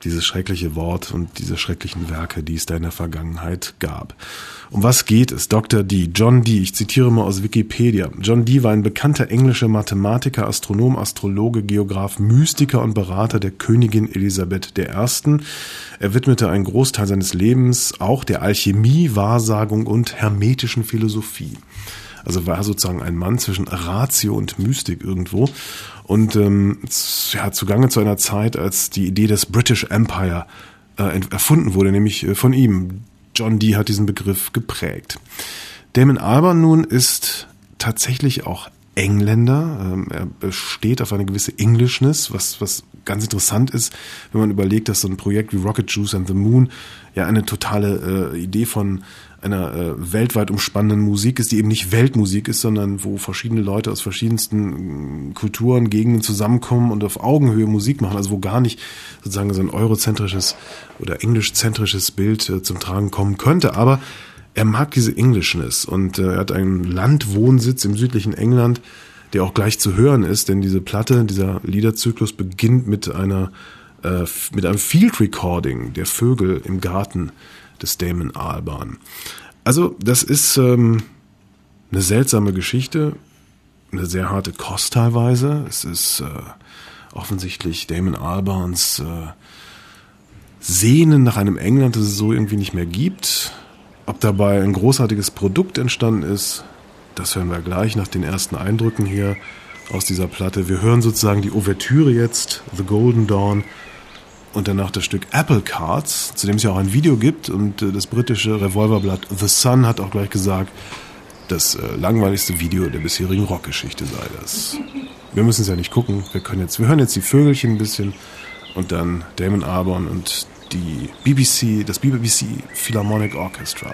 dieses schreckliche Wort und diese schrecklichen Werke, die es da in der Vergangenheit gab. Um was geht es? Dr. Dee, John Dee, ich zitiere mal aus Wikipedia. John Dee war ein bekannter englischer Mathematiker, Astronom, Astrologe, Geograph, Mystiker und Berater der Königin Elisabeth I. Er widmete einen Großteil seines Lebens auch der Alchemie, Wahrsagung und hermetischen Philosophie. Also war sozusagen ein Mann zwischen Ratio und Mystik irgendwo. Und zugange zu einer Zeit, als die Idee des British Empire erfunden wurde, nämlich von ihm. John Dee hat diesen Begriff geprägt. Damon Albarn nun ist tatsächlich auch Engländer. Er steht auf eine gewisse Englishness, was ganz interessant ist, wenn man überlegt, dass so ein Projekt wie Rocket Juice and the Moon ja eine totale Idee von einer weltweit umspannenden Musik ist, die eben nicht Weltmusik ist, sondern wo verschiedene Leute aus verschiedensten Kulturen, Gegenden zusammenkommen und auf Augenhöhe Musik machen, also wo gar nicht sozusagen so ein eurozentrisches oder englischzentrisches Bild zum Tragen kommen könnte, aber er mag diese Englishness und er hat einen Landwohnsitz im südlichen England, der auch gleich zu hören ist, denn diese Platte, dieser Liederzyklus beginnt mit einem Field Recording der Vögel im Garten des Damon Albarn. Also das ist eine seltsame Geschichte, eine sehr harte Kost teilweise. Es ist offensichtlich Damon Albarns Sehnen nach einem England, das es so irgendwie nicht mehr gibt. Ob dabei ein großartiges Produkt entstanden ist, das hören wir gleich nach den ersten Eindrücken hier aus dieser Platte. Wir hören sozusagen die Ouvertüre jetzt, The Golden Dawn, und danach das Stück Apple Cards, zu dem es ja auch ein Video gibt, und das britische Revolverblatt The Sun hat auch gleich gesagt, das langweiligste Video der bisherigen Rockgeschichte sei das. Wir müssen es ja nicht gucken, wir hören jetzt die Vögelchen ein bisschen und dann Damon Albarn und das BBC Philharmonic Orchestra.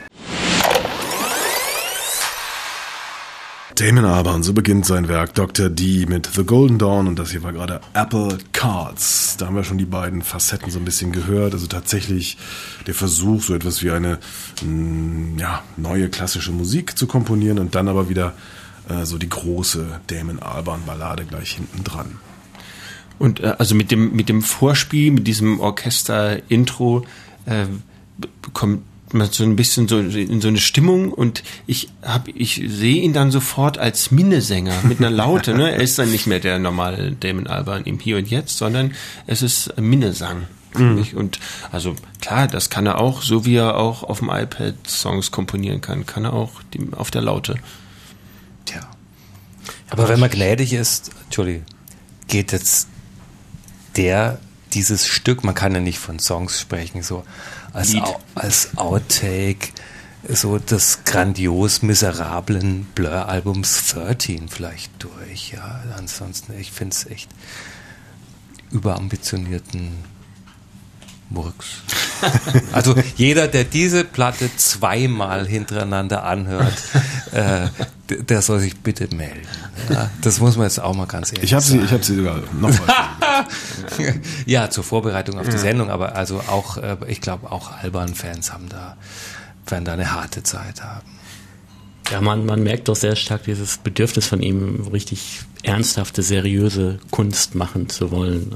Damon Albarn, so beginnt sein Werk Dr. Dee mit The Golden Dawn, und das hier war gerade Apple Cards. Da haben wir schon die beiden Facetten so ein bisschen gehört, also tatsächlich der Versuch, so etwas wie eine neue klassische Musik zu komponieren und dann aber wieder so die große Damon Albarn Ballade gleich hinten dran. Und also mit dem Vorspiel, mit diesem Orchester-Intro kommt man so ein bisschen so in so eine Stimmung, und ich sehe ihn dann sofort als Minnesänger mit einer Laute. Ne? Er ist dann nicht mehr der normale Damon Albarn im Hier und Jetzt, sondern es ist Minnesang. Und also klar, das kann er auch, so wie er auch auf dem iPad Songs komponieren kann er auch auf der Laute. Tja. Aber wenn man gnädig ist, geht jetzt dieses Stück, man kann ja nicht von Songs sprechen, so als Outtake, so des grandios miserablen Blur-Albums 13 vielleicht durch, ja. Ansonsten, ich finde es echt überambitionierten Murks. Also jeder, der diese Platte zweimal hintereinander anhört, der soll sich bitte melden. Ja, das muss man jetzt auch mal ganz ehrlich sagen. Ich habe sie sogar noch mal. Ja, zur Vorbereitung auf die Sendung, aber also auch, ich glaube auch Albarn-Fans werden da eine harte Zeit haben. Ja, man merkt doch sehr stark dieses Bedürfnis von ihm, richtig ernsthafte, seriöse Kunst machen zu wollen.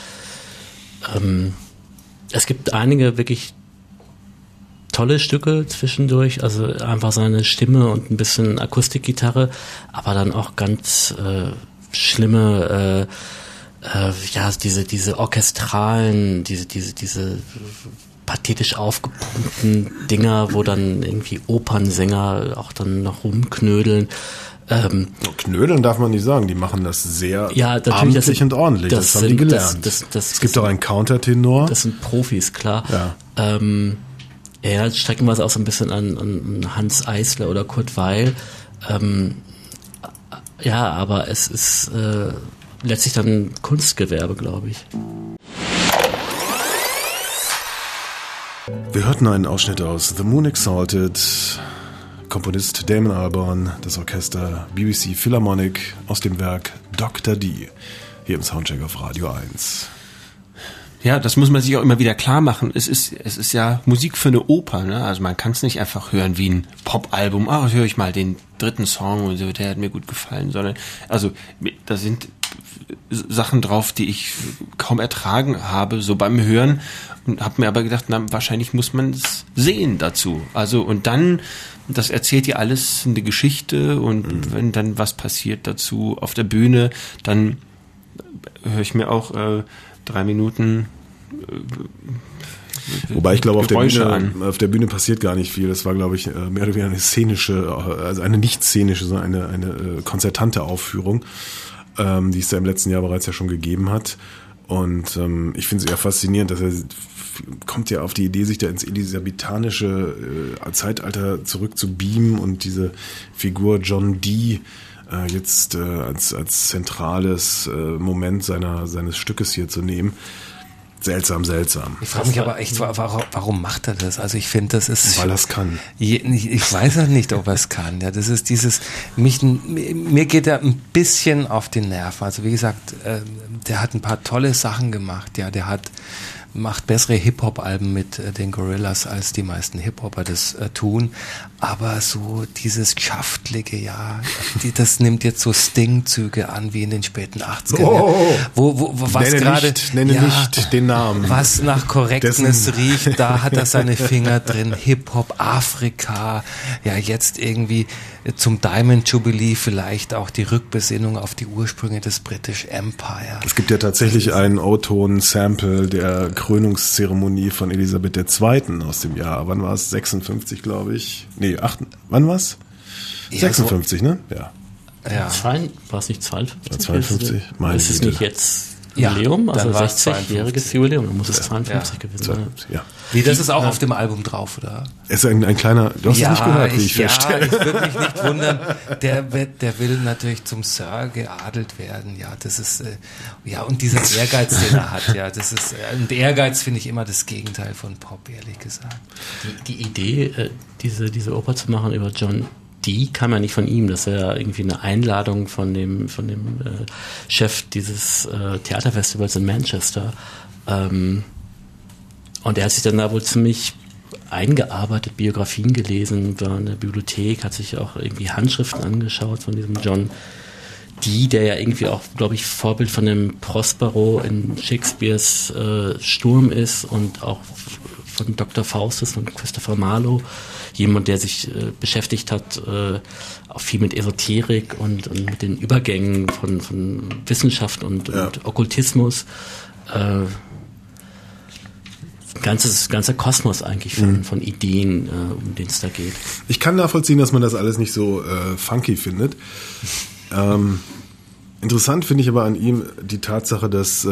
Es gibt einige wirklich tolle Stücke zwischendurch, also einfach seine Stimme und ein bisschen Akustikgitarre, aber dann auch ganz schlimme, diese orchestralen, diese pathetisch aufgepumpten Dinger, wo dann irgendwie Opernsänger auch dann noch rumknödeln. Knödeln darf man nicht sagen, die machen das sehr amtlich und ordentlich, das haben die gelernt. Es gibt auch einen Countertenor. Das sind Profis, klar. Ja. Ja, streckenweise auch so ein bisschen an Hans Eisler oder Kurt Weil. Ja, aber es ist letztlich dann Kunstgewerbe, glaube ich. Wir hörten einen Ausschnitt aus The Moon Exalted, Komponist Damon Albarn, das Orchester BBC Philharmonic aus dem Werk Dr. Dee, hier im Soundcheck auf Radio 1. Ja, das muss man sich auch immer wieder klar machen. Es ist ja Musik für eine Oper, ne? Also man kann es nicht einfach hören wie ein Popalbum. Höre ich mal den dritten Song und so, der hat mir gut gefallen, sondern also da sind Sachen drauf, die ich kaum ertragen habe, so beim Hören, und habe mir aber gedacht, na, wahrscheinlich muss man es sehen dazu. Also, und dann, das erzählt ja alles eine Geschichte, und wenn dann was passiert dazu auf der Bühne, dann höre ich mir auch 3 Minuten Wobei ich glaube, auf Geräusche der Bühne passiert gar nicht viel. Das war, glaube ich, mehr oder weniger eine szenische, also eine nicht szenische, sondern eine konzertante Aufführung, die es da im letzten Jahr bereits ja schon gegeben hat. Und ich finde es eher faszinierend, dass er kommt ja auf die Idee, sich da ins elisabethanische Zeitalter zurück zu beamen und diese Figur John Dee jetzt als zentrales Moment seines Stückes hier zu nehmen. Seltsam. Ich frage mich aber echt, warum macht er das? Also ich finde, das ist... Weil er es kann. Ich weiß auch nicht, ob er es kann. Ja, das ist dieses... Mir geht er ein bisschen auf die Nerven. Also wie gesagt, der hat ein paar tolle Sachen gemacht. Ja, macht bessere Hip-Hop-Alben mit den Gorillaz, als die meisten Hip-Hopper das tun. Aber so dieses Schaftlige, ja, das nimmt jetzt so Sting-Züge an, wie in den späten 80ern. Was gerade... Nenne nicht den Namen. Was nach Correctness riecht, da hat er seine Finger drin. Hip-Hop, Afrika, ja, jetzt irgendwie zum Diamond Jubilee vielleicht auch die Rückbesinnung auf die Ursprünge des British Empire. Es gibt ja tatsächlich einen O-Ton-Sample der Krönungszeremonie von Elisabeth II. Aus dem Jahr, wann war es? 56, glaube ich. Nee, wann war's? Ja, 56, ne? Ja. War es nicht 52? 52? Meine ist es Güte. nicht jetzt Jubiläum, Ja, also dann war's 60-jähriges Jubiläum, dann muss es 52 gewesen sein. Ja. Wie, das ist auch auf dem Album drauf, oder? Es ist ein kleiner, du hast es nicht gehört, wie ich feststelle. Ich würde mich nicht wundern, der will natürlich zum Sir geadelt werden, ja, das ist, ja, und dieser Ehrgeiz, den er hat, ja, das ist, und Ehrgeiz finde ich immer das Gegenteil von Pop, ehrlich gesagt. Die Idee, diese Oper zu machen über John Dee kam ja nicht von ihm, das war ja irgendwie eine Einladung von dem Chef dieses Theaterfestivals in Manchester. Und er hat sich dann da wohl ziemlich eingearbeitet, Biografien gelesen, war in der Bibliothek, hat sich auch irgendwie Handschriften angeschaut von diesem John Dee, der ja irgendwie auch, glaube ich, Vorbild von dem Prospero in Shakespeares Sturm ist und auch von Dr. Faustus, von Christopher Marlowe. Jemand, der sich beschäftigt hat, auch viel mit Esoterik und mit den Übergängen von Wissenschaft und Okkultismus. Ganzer Kosmos eigentlich von Ideen, um den es da geht. Ich kann nachvollziehen, dass man das alles nicht so funky findet. Interessant finde ich aber an ihm die Tatsache, dass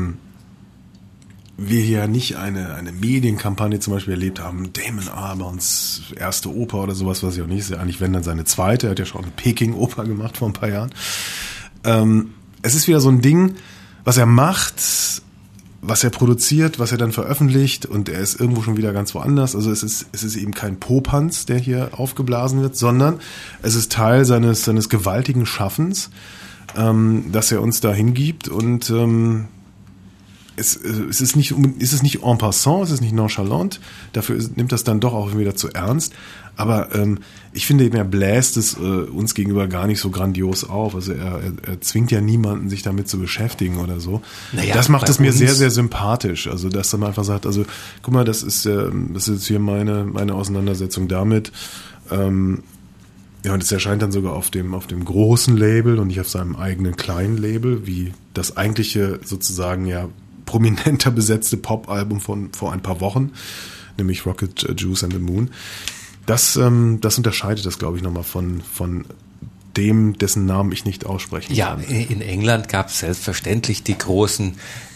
wir hier nicht eine Medienkampagne zum Beispiel erlebt haben. Damon Albarns erste Oper oder sowas, was ich auch nicht sehe. Eigentlich wenn dann seine zweite. Er hat ja schon eine Peking-Oper gemacht vor ein paar Jahren. Es ist wieder so ein Ding, was er macht, was er produziert, was er dann veröffentlicht, und er ist irgendwo schon wieder ganz woanders. Also es ist eben kein Popanz, der hier aufgeblasen wird, sondern es ist Teil seines gewaltigen Schaffens, dass er uns da hingibt, und es ist nicht en passant, es ist nicht nonchalant, dafür nimmt das dann doch auch wieder zu ernst, aber ich finde, er bläst es uns gegenüber gar nicht so grandios auf, also er zwingt ja niemanden, sich damit zu beschäftigen oder so. Naja, das macht es mir sehr, sehr sympathisch, also dass er einfach sagt, also guck mal, das ist jetzt hier meine Auseinandersetzung damit, ja, und es erscheint dann sogar auf dem großen Label und nicht auf seinem eigenen kleinen Label, wie das eigentliche sozusagen ja prominenter besetzte Pop-Album von vor ein paar Wochen, nämlich Rocket Juice and the Moon. Das unterscheidet das, glaube ich, nochmal von dem, dessen Namen ich nicht aussprechen kann. Ja, in England gab es selbstverständlich die großen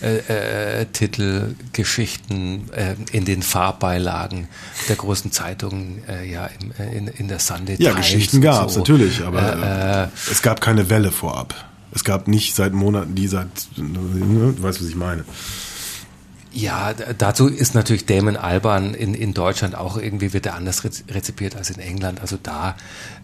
Titelgeschichten in den Farbbeilagen der großen Zeitungen, in der Sunday Times. Ja, Geschichten gab es natürlich, aber es gab keine Welle vorab. Es gab nicht seit Monaten du weißt, was ich meine. Ja, dazu ist natürlich Damon Albarn in Deutschland auch irgendwie, wird er anders rezipiert als in England. Also da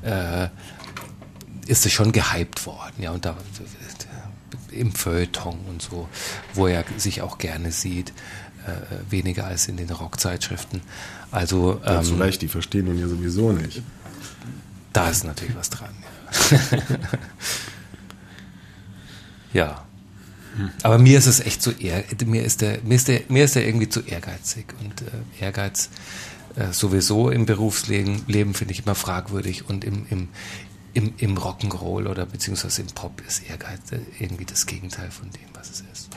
ist es schon gehypt worden, ja, und da im Feuilleton und so, wo er sich auch gerne sieht, weniger als in den Rockzeitschriften. Also zu Recht, die verstehen ihn ja sowieso nicht. Da ist natürlich was dran. Ja. Ja. Aber mir ist es echt mir ist der irgendwie zu ehrgeizig und Ehrgeiz sowieso im Berufsleben finde ich immer fragwürdig und im Rock'n'Roll oder beziehungsweise im Pop ist Ehrgeiz irgendwie das Gegenteil von dem, was es ist.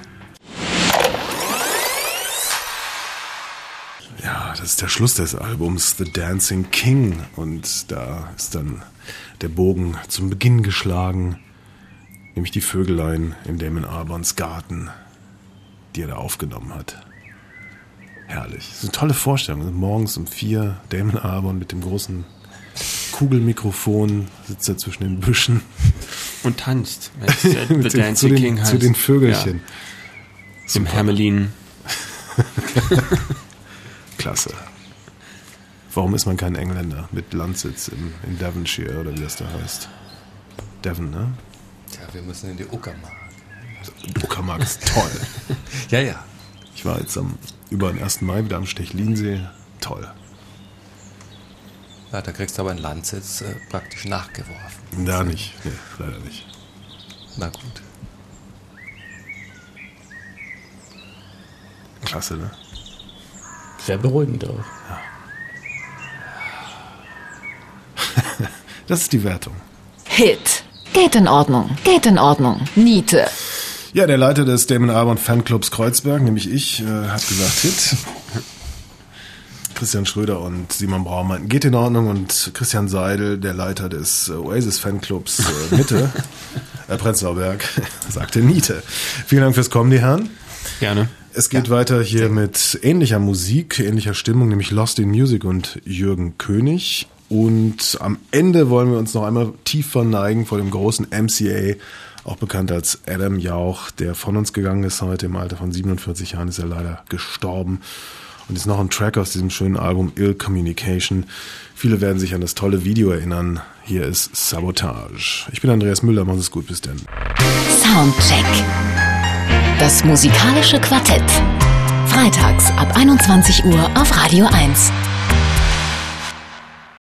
Ja, das ist der Schluss des Albums The Dancing King und da ist dann der Bogen zum Beginn geschlagen, nämlich die Vögelein in Damon Albarns Garten, die er da aufgenommen hat. Herrlich. Das ist eine tolle Vorstellung. Morgens um 4, Damon Albarn mit dem großen Kugelmikrofon, sitzt er zwischen den Büschen. Und tanzt. The Dancing King heißt. Zu den Vögelchen. Ja. Im Hermelin. Klasse. Warum ist man kein Engländer mit Landsitz in Devonshire oder wie das da heißt? Devon, ne? Tja, wir müssen in die Uckermark. Die Uckermark ist toll. Ja. Ich war jetzt über den 1. Mai wieder am Stechlinsee. Toll. Ja, da kriegst du aber einen Landsitz praktisch nachgeworfen. Da nicht. Nee, leider nicht. Na gut. Klasse, ne? Sehr beruhigend auch. Ja. Das ist die Wertung. Hit. Geht in Ordnung. Geht in Ordnung. Niete. Ja, der Leiter des Damon Albarn Fanclubs Kreuzberg, nämlich ich, hat gesagt Hit. Christian Schröder und Simon Braun meinten, geht in Ordnung. Und Christian Seidel, der Leiter des Oasis Fanclubs Mitte, Prenzlauer Berg, sagte Niete. Vielen Dank fürs Kommen, die Herren. Gerne. Es geht weiter hier mit ähnlicher Musik, ähnlicher Stimmung, nämlich Lost in Music und Jürgen König. Und am Ende wollen wir uns noch einmal tief verneigen vor dem großen MCA, auch bekannt als Adam Jauch, der von uns gegangen ist heute. Im Alter von 47 Jahren ist er leider gestorben. Und ist noch ein Track aus diesem schönen Album Ill Communication. Viele werden sich an das tolle Video erinnern. Hier ist Sabotage. Ich bin Andreas Müller, machen Sie es gut, bis dann. Soundcheck. Das musikalische Quartett. Freitags ab 21 Uhr auf Radio 1.